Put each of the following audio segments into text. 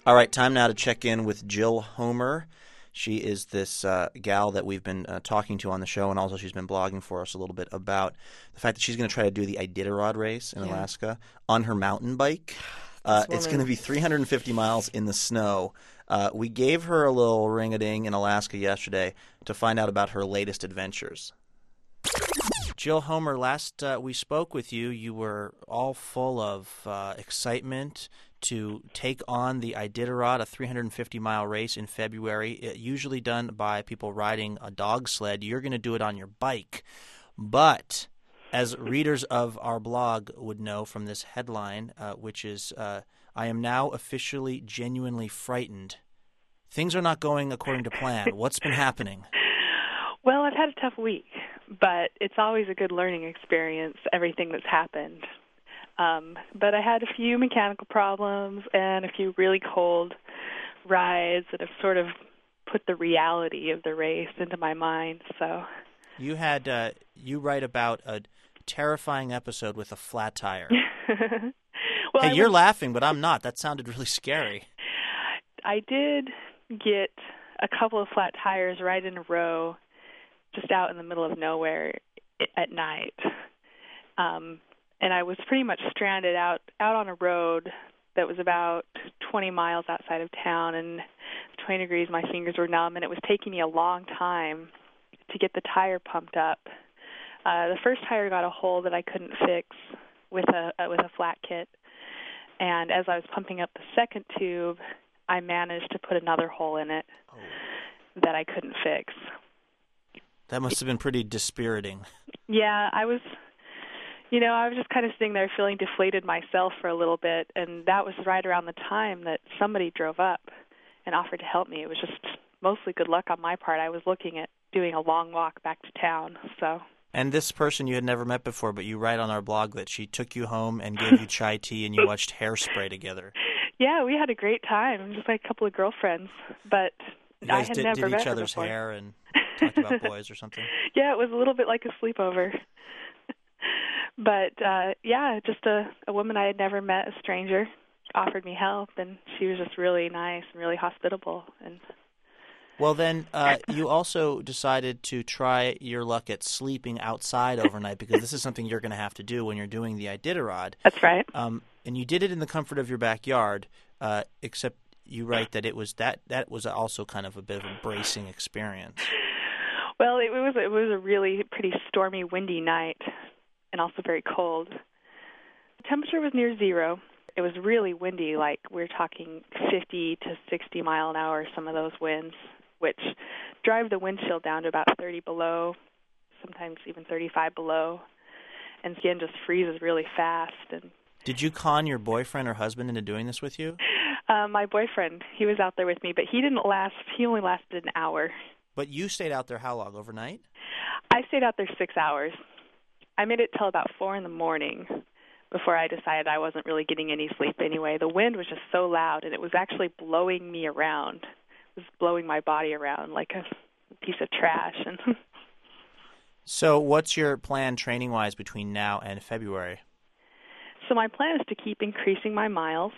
All right, time now to check in with Jill Homer. She is this gal that we've been talking to on the show, and also she's been blogging for us a little bit about the fact that she's going to try to do the Iditarod race in Alaska on her mountain bike. It's going to be 350 miles in the snow. We gave her a little ring-a-ding in Alaska yesterday to find out about her latest adventures. Jill Homer, last we spoke with you, you were all full of excitement to take on the Iditarod, a 350-mile race in February, usually done by people riding a dog sled. You're going to do it on your bike. But as readers of our blog would know from this headline, which is, I am now officially genuinely frightened. Things are not going according to plan. What's been happening? Well, I've had a tough week, but it's always a good learning experience, everything that's happened. But I had a few mechanical problems and a few really cold rides that have sort of put the reality of the race into my mind. So you had you write about a terrifying episode with a flat tire. Well, hey, you're laughing, but I'm not. That sounded really scary. I did get a couple of flat tires right in a row, just out in the middle of nowhere at night. And I was pretty much stranded out on a road that was about 20 miles outside of town, and 20 degrees, my fingers were numb, and it was taking me a long time to get the tire pumped up. The first tire got a hole that I couldn't fix with a flat kit, and as I was pumping up the second tube, I managed to put another hole in it that I couldn't fix. That must have been pretty dispiriting. Yeah, I was just kind of sitting there feeling deflated myself for a little bit, and that was right around the time that somebody drove up and offered to help me. It was just mostly good luck on my part. I was looking at doing a long walk back to town, so. And this person you had never met before, but you write on our blog that she took you home and gave you chai tea and you watched Hairspray together. Yeah, we had a great time, just like a couple of girlfriends, but I had never did met each her other's before. hair and talked about boys or something? Yeah, it was a little bit like a sleepover. But, just a woman I had never met, a stranger, offered me help, and she was just really nice and really hospitable. And well, then you also decided to try your luck at sleeping outside overnight, because this is something you're going to have to do when you're doing the Iditarod. That's right. And you did it in the comfort of your backyard, except you write that it was that was also kind of a bit of a bracing experience. Well, it was a really pretty stormy, windy night, and also very cold. The temperature was near zero. It was really windy, like we're talking 50 to 60 mile an hour, some of those winds, which drive the wind chill down to about 30 below, sometimes even 35 below, and skin just freezes really fast. And did you con your boyfriend or husband into doing this with you? My boyfriend, he was out there with me, but he didn't last. He only lasted an hour. But you stayed out there how long, overnight? I stayed out there 6 hours. I made it till about 4 in the morning before I decided I wasn't really getting any sleep anyway. The wind was just so loud, and it was actually blowing me around. It was blowing my body around like a piece of trash. And so what's your plan training-wise between now and February? So my plan is to keep increasing my miles,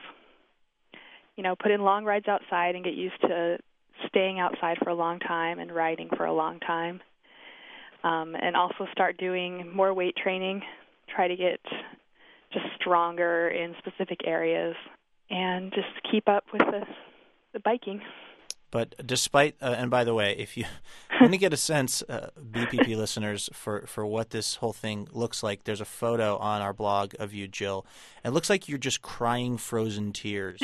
put in long rides outside and get used to staying outside for a long time and riding for a long time. And also start doing more weight training, try to get just stronger in specific areas, and just keep up with the biking. But despite, and by the way, if you want to get a sense, BPP listeners, for what this whole thing looks like, there's a photo on our blog of you, Jill. It looks like you're just crying frozen tears.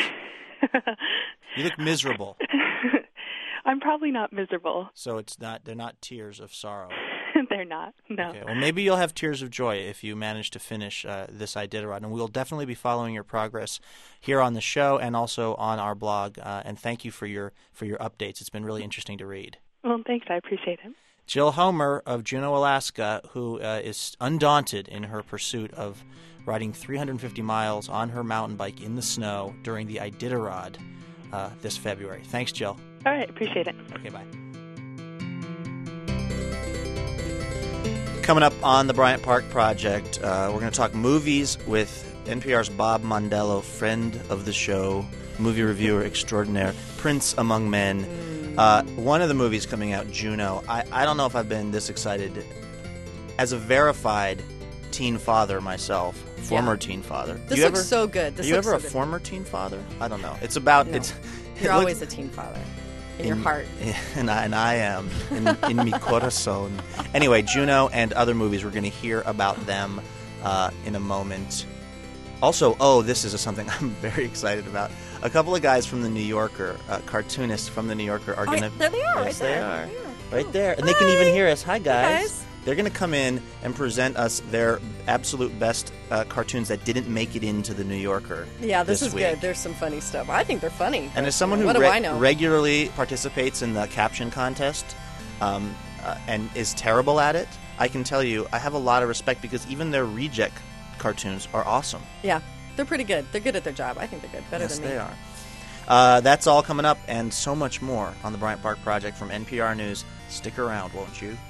You look miserable. I'm probably not miserable. So they're not tears of sorrow. They're not, no. Okay, well, maybe you'll have tears of joy if you manage to finish this Iditarod, and we'll definitely be following your progress here on the show and also on our blog. And thank you for your updates. It's been really interesting to read. Well, thanks. I appreciate it. Jill Homer of Juneau, Alaska, who is undaunted in her pursuit of riding 350 miles on her mountain bike in the snow during the Iditarod this February. Thanks, Jill. All right. Appreciate it. Okay, bye. Coming up on the Bryant Park Project, we're going to talk movies with NPR's Bob Mondello, friend of the show, movie reviewer extraordinaire, Prince Among Men. One of the movies coming out, Juno. I don't know if I've been this excited. As a verified teen father myself, former teen father. This looks so good. Are you ever a former teen father? I don't know. It's about... No. You're always a teen father. In your heart. And I am. In mi corazón. Anyway, Juno and other movies, we're going to hear about them in a moment. Also, this is something I'm very excited about. A couple of guys from The New Yorker, cartoonists from The New Yorker, are going to... There they are, yes, right there. They are. Yeah. Right there. And they can even hear us. Hi, guys. Hi. They're going to come in and present us their absolute best cartoons that didn't make it into The New Yorker. Yeah, this is week. Good. There's some funny stuff. I think they're funny. And as someone who regularly participates in the caption contest and is terrible at it, I can tell you I have a lot of respect because even their reject cartoons are awesome. Yeah, they're pretty good. They're good at their job. I think they're good. Better than me. Yes, they are. That's all coming up and so much more on the Bryant Park Project from NPR News. Stick around, won't you?